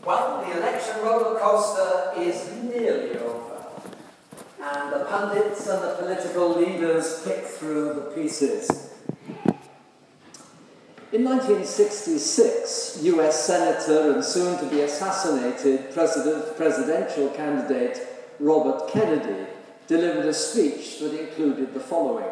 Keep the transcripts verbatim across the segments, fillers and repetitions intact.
Well, the election roller coaster is nearly over, and the pundits and the political leaders pick through the pieces. In nineteen sixty-six, U S Senator and soon-to-be assassinated president, presidential candidate Robert Kennedy delivered a speech that included the following.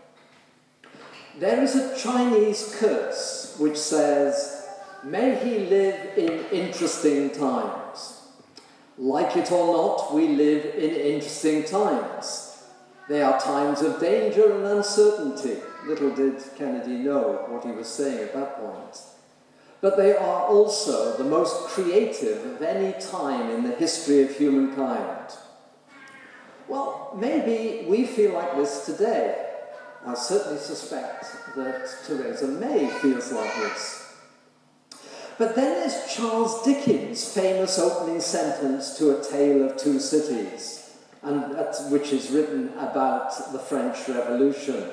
There is a Chinese curse which says, "May he live in interesting times." Like it or not, we live in interesting times. They are times of danger and uncertainty. Little did Kennedy know what he was saying at that point. But they are also the most creative of any time in the history of humankind. Well, maybe we feel like this today. I certainly suspect that Theresa May feels like this. But then there's Charles Dickens' famous opening sentence to A Tale of Two Cities, and which is written about the French Revolution.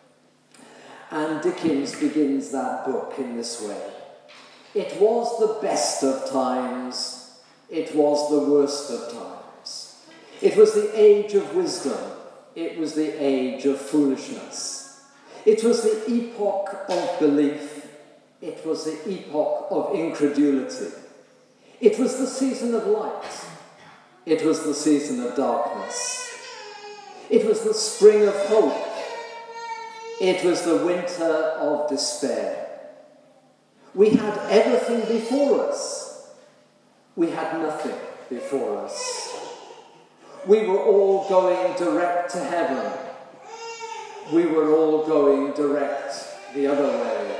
And Dickens begins that book in this way. It was the best of times, it was the worst of times. It was the age of wisdom, it was the age of foolishness. It was the epoch of belief, it was the epoch of incredulity. It was the season of light, it was the season of darkness. It was the spring of hope, it was the winter of despair. We had everything before us, we had nothing before us. We were all going direct to heaven. We were all going direct the other way.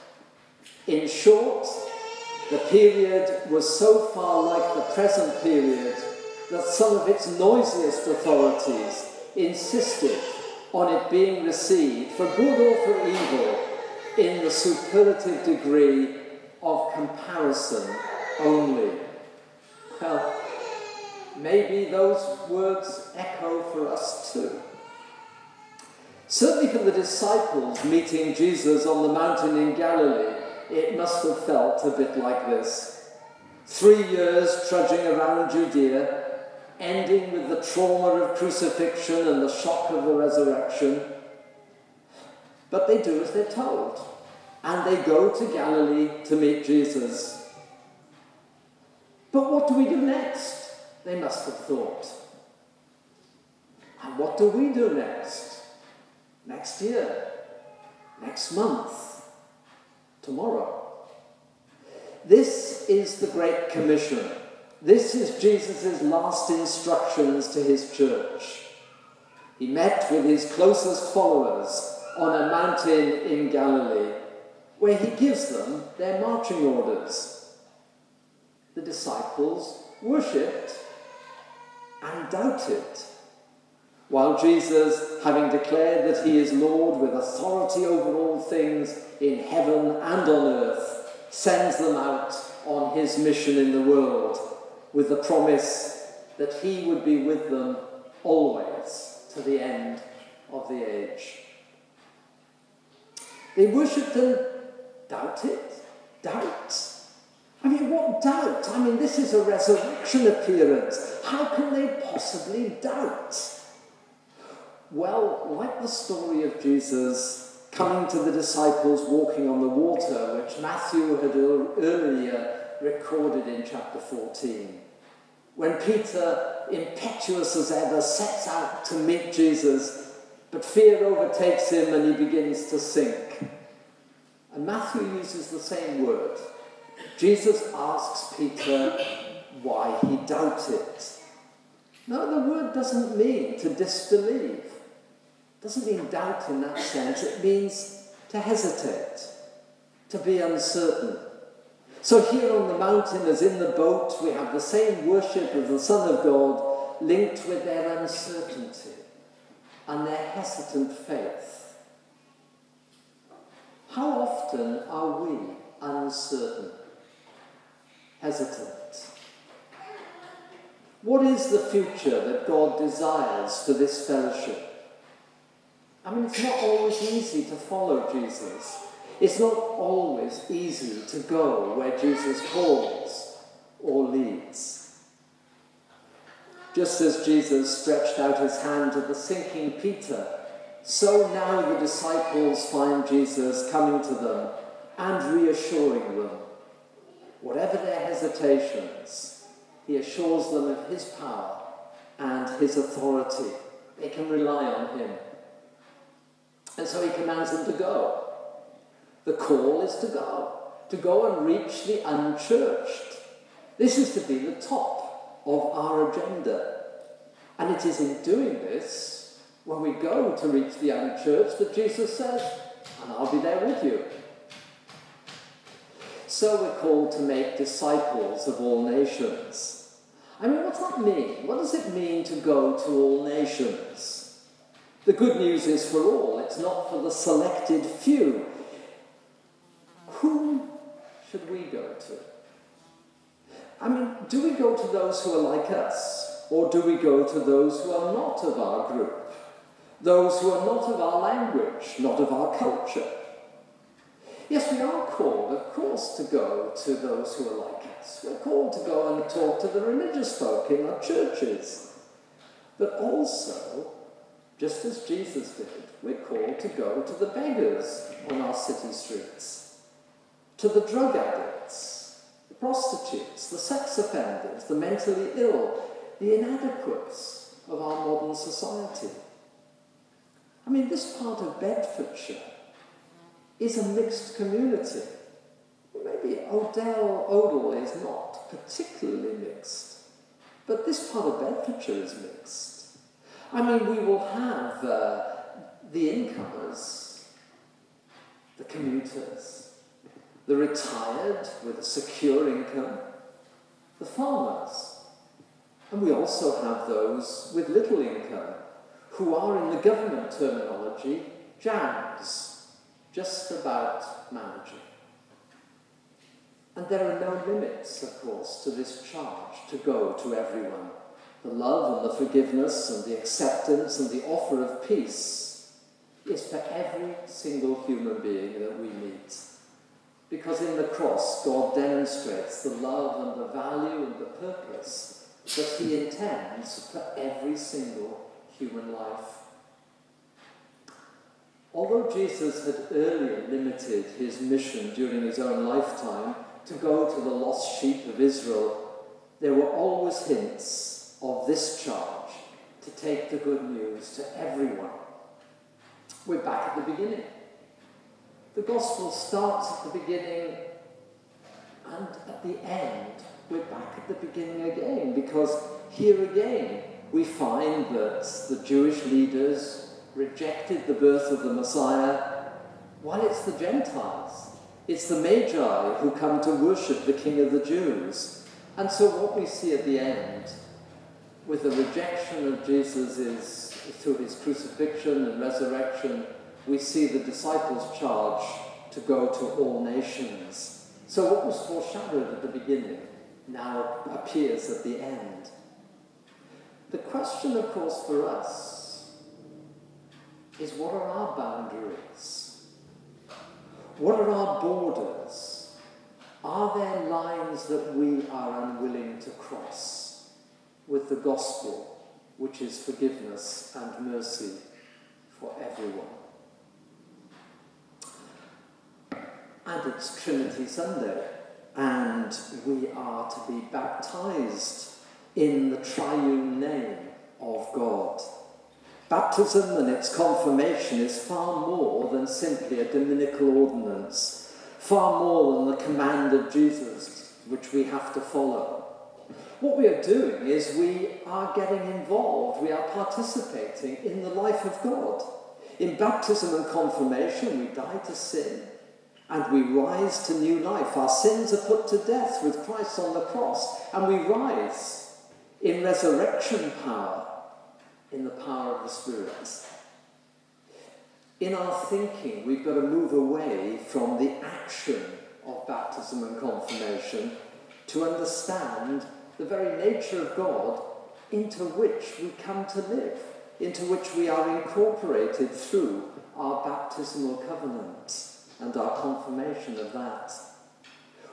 In short, the period was so far like the present period that some of its noisiest authorities insisted on it being received, for good or for evil, in the superlative degree of comparison only. Well, maybe those words echo for us too. Certainly for the disciples meeting Jesus on the mountain in Galilee, it must have felt a bit like this. Three years trudging around Judea, ending with the trauma of crucifixion and the shock of the resurrection. But they do as they're told, and they go to Galilee to meet Jesus. But what do we do next? They must have thought. And what do we do next? Next year? Next month? Tomorrow? This is the Great Commission. This is Jesus' last instructions to his church. He met with his closest followers on a mountain in Galilee, where he gives them their marching orders. The disciples worshipped and doubted, while Jesus, having declared that he is Lord with authority over all things in heaven and on earth, sends them out on his mission in the world with the promise that he would be with them always to the end of the age. They worshipped and doubted. Doubt. I mean, what doubt? I mean, this is a resurrection appearance. How can they possibly doubt? Well, like the story of Jesus coming to the disciples walking on the water, which Matthew had earlier recorded in chapter fourteen, when Peter, impetuous as ever, sets out to meet Jesus, but fear overtakes him and he begins to sink. And Matthew uses the same word. Jesus asks Peter why he doubted. No, the word doesn't mean to disbelieve. It doesn't mean doubt in that sense. It means to hesitate, to be uncertain. So here on the mountain, as in the boat, we have the same worship of the Son of God linked with their uncertainty and their hesitant faith. How often are we uncertain? Hesitant. What is the future that God desires for this fellowship? I mean, it's not always easy to follow Jesus. It's not always easy to go where Jesus calls or leads. Just as Jesus stretched out his hand to the sinking Peter, so now the disciples find Jesus coming to them and reassuring them. Whatever their hesitations, he assures them of his power and his authority. They can rely on him. And so he commands them to go. The call is to go, to go and reach the unchurched. This is to be the top of our agenda. And it is in doing this, when we go to reach the unchurched, that Jesus says, and I'll be there with you. So we're called to make disciples of all nations. I mean, what's that mean? What does it mean to go to all nations? The good news is for all. It's not for the selected few. Whom should we go to? I mean, do we go to those who are like us? Or do we go to those who are not of our group? Those who are not of our language, not of our culture? Yes, we are called, of course, to go to those who are like us. We're called to go and talk to the religious folk in our churches. But also, just as Jesus did, we're called to go to the beggars on our city streets, to the drug addicts, the prostitutes, the sex offenders, the mentally ill, the inadequates of our modern society. I mean, this part of Bedfordshire is a mixed community. Maybe Odell, Odell is not particularly mixed, but this part of Bedfordshire is mixed. I mean, we will have uh, the incomers, the commuters, the retired with a secure income, the farmers, and we also have those with little income who are, in the government terminology, jams. Just about managing. And there are no limits, of course, to this charge to go to everyone. The love and the forgiveness and the acceptance and the offer of peace is for every single human being that we meet. Because in the cross, God demonstrates the love and the value and the purpose that he intends for every single human life. Although Jesus had earlier limited his mission during his own lifetime to go to the lost sheep of Israel, there were always hints of this charge to take the good news to everyone. We're back at the beginning. The gospel starts at the beginning, and at the end, we're back at the beginning again, because here again we find that the Jewish leaders rejected the birth of the Messiah, while it's the Gentiles, it's the Magi who come to worship the King of the Jews. And so what we see at the end, with the rejection of Jesus is through his crucifixion and resurrection, we see the disciples' charge to go to all nations. So what was foreshadowed at the beginning now appears at the end. The question, of course, for us is, what are our boundaries? What are our borders? Are there lines that we are unwilling to cross with the gospel, which is forgiveness and mercy for everyone? And it's Trinity Sunday, and we are to be baptized in the triune name of God. Baptism and its confirmation is far more than simply a dominical ordinance, far more than the command of Jesus, which we have to follow. What we are doing is we are getting involved, we are participating in the life of God. In baptism and confirmation, we die to sin and we rise to new life. Our sins are put to death with Christ on the cross, and we rise in resurrection power, in the power of the Spirit. In our thinking, we've got to move away from the action of baptism and confirmation to understand the very nature of God into which we come to live, into which we are incorporated through our baptismal covenant and our confirmation of that.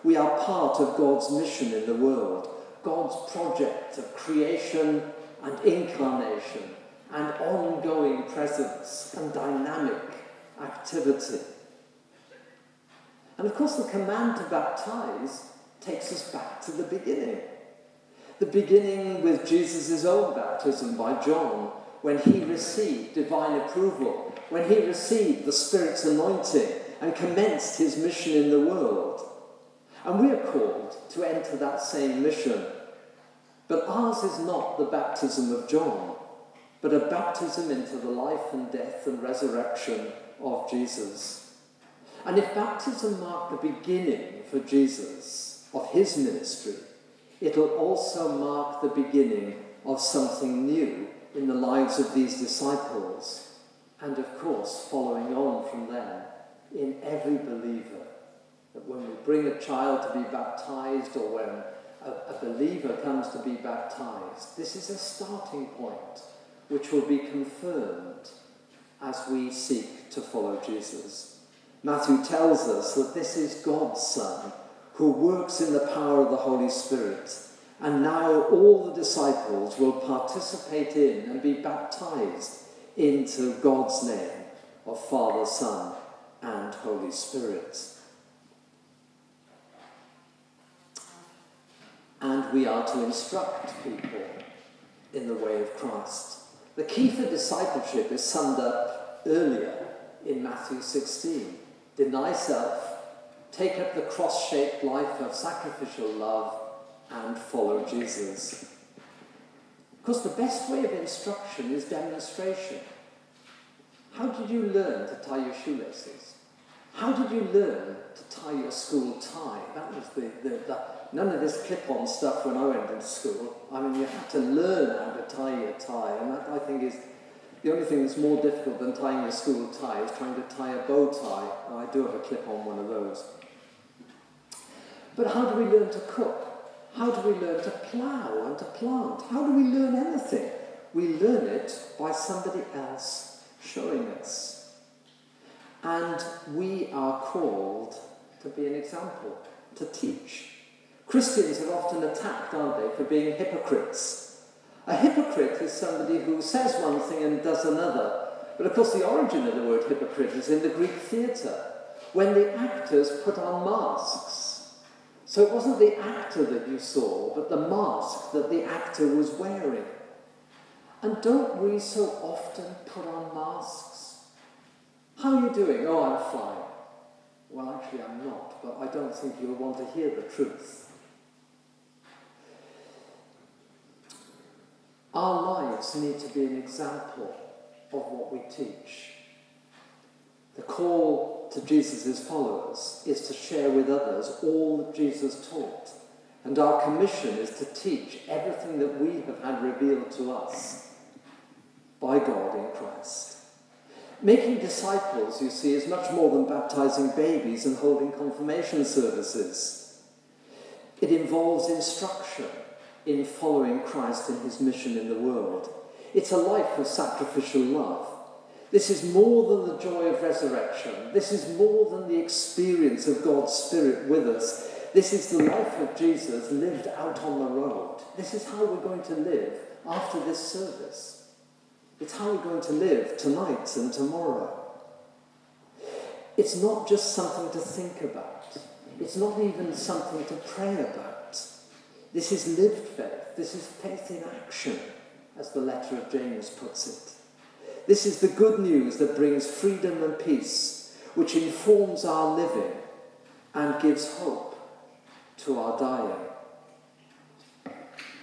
We are part of God's mission in the world, God's project of creation and incarnation and ongoing presence and dynamic activity. And of course, the command to baptize takes us back to the beginning. The beginning with Jesus' own baptism by John, when he received divine approval, when he received the Spirit's anointing and commenced his mission in the world. And we are called to enter that same mission. But ours is not the baptism of John, but a baptism into the life and death and resurrection of Jesus. And if baptism marked the beginning for Jesus of his ministry, it'll also mark the beginning of something new in the lives of these disciples, and of course, following on from them, in every believer. That when we bring a child to be baptized, or when a, a believer comes to be baptized, this is a starting point which will be confirmed as we seek to follow Jesus. Matthew tells us that this is God's Son, who works in the power of the Holy Spirit. And now all the disciples will participate in and be baptized into God's name of Father, Son, and Holy Spirit. And we are to instruct people in the way of Christ. The key for discipleship is summed up earlier in Matthew sixteen. Deny self, take up the cross-shaped life of sacrificial love, and follow Jesus. Because the best way of instruction is demonstration. How did you learn to tie your shoelaces? How did you learn to tie your school tie? That was the, the, the none of this clip-on stuff when I went into school. I mean, you had to learn how to tie your tie, and that, I think, is the only thing that's more difficult than tying your school tie is trying to tie a bow tie. I do have a clip-on one of those. But how do we learn to cook? How do we learn to plough and to plant? How do we learn anything? We learn it by somebody else showing us. And we are called to be an example, to teach. Christians are often attacked, aren't they, for being hypocrites. A hypocrite is somebody who says one thing and does another. But of course the origin of the word hypocrite is in the Greek theatre, when the actors put on masks. So it wasn't the actor that you saw, but the mask that the actor was wearing. And don't we so often put on masks? How are you doing? Oh, I'm fine. Well, actually, I'm not, but I don't think you'll want to hear the truth. Our lives need to be an example of what we teach. The call to Jesus' followers is to share with others all that Jesus taught. And our commission is to teach everything that we have had revealed to us by God in Christ. Making disciples, you see, is much more than baptizing babies and holding confirmation services. It involves instruction in following Christ in his mission in the world. It's a life of sacrificial love. This is more than the joy of resurrection. This is more than the experience of God's Spirit with us. This is the life of Jesus lived out on the road. This is how we're going to live after this service. It's how we're going to live tonight and tomorrow. It's not just something to think about. It's not even something to pray about. This is lived faith. This is faith in action, as the letter of James puts it. This is the good news that brings freedom and peace, which informs our living and gives hope to our dying.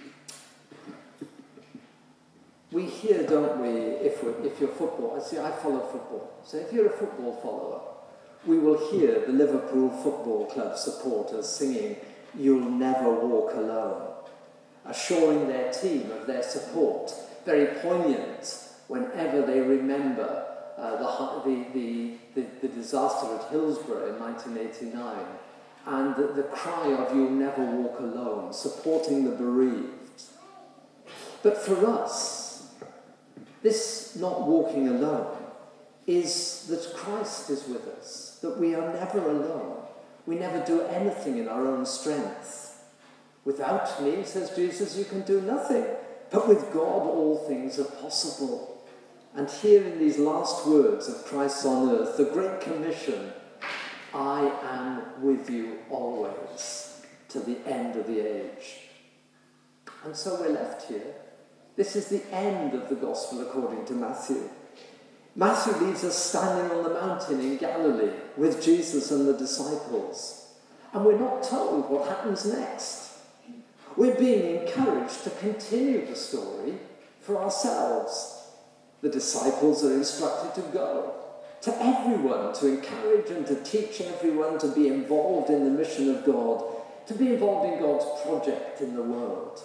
We hear, don't we, if, we're, if you're football, see, I follow football, so if you're a football follower, we will hear the Liverpool Football Club supporters singing, "You'll never walk alone," assuring their team of their support, very poignant whenever they remember uh, the, the, the, the disaster at Hillsborough in nineteen eighty-nine, and the, the cry of "You'll never walk alone," supporting the bereaved. But for us, this not walking alone is that Christ is with us, that we are never alone. We never do anything in our own strength. Without me, says Jesus, you can do nothing. But with God, all things are possible. And here in these last words of Christ on earth, the Great Commission, I am with you always, to the end of the age. And so we're left here. This is the end of the Gospel according to Matthew. Matthew leaves us standing on the mountain in Galilee with Jesus and the disciples. And we're not told what happens next. We're being encouraged to continue the story for ourselves. The disciples are instructed to go to everyone, to encourage and to teach everyone to be involved in the mission of God, to be involved in God's project in the world.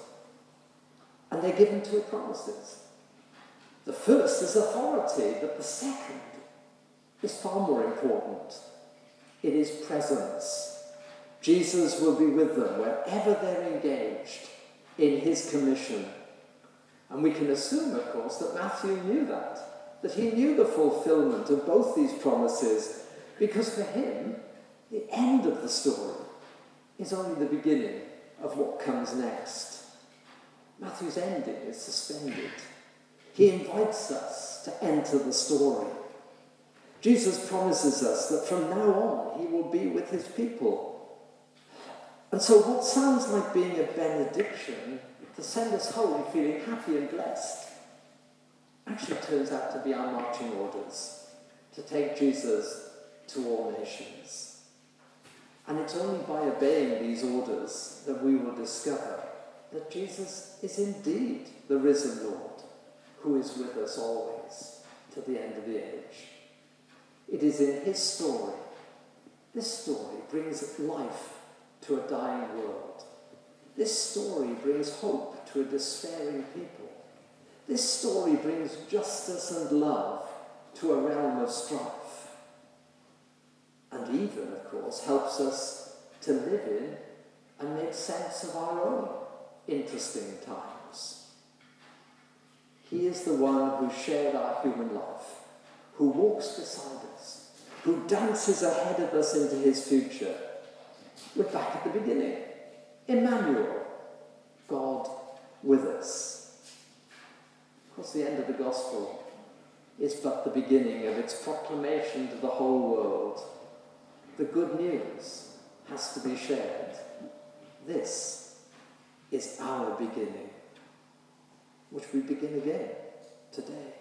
And they're given two promises. The first is authority, but the second is far more important. It is presence. Jesus will be with them wherever they're engaged in his commission. And we can assume, of course, that Matthew knew that, that he knew the fulfillment of both these promises, because for him, the end of the story is only the beginning of what comes next. Matthew's ending is suspended. He invites us to enter the story. Jesus promises us that from now on he will be with his people. And so what sounds like being a benediction to send us home feeling happy and blessed actually turns out to be our marching orders to take Jesus to all nations. And it's only by obeying these orders that we will discover that Jesus is indeed the risen Lord, who is with us always to the end of the age. It is in his story. This story brings life to a dying world. This story brings hope to a despairing people. This story brings justice and love to a realm of strife. And even, of course, helps us to live in and make sense of our own interesting times. He is the one who shared our human life, who walks beside us, who dances ahead of us into his future. We're back at the beginning. Emmanuel, God with us. Of course, the end of the gospel is but the beginning of its proclamation to the whole world. The good news has to be shared. This is our beginning, which we begin again today.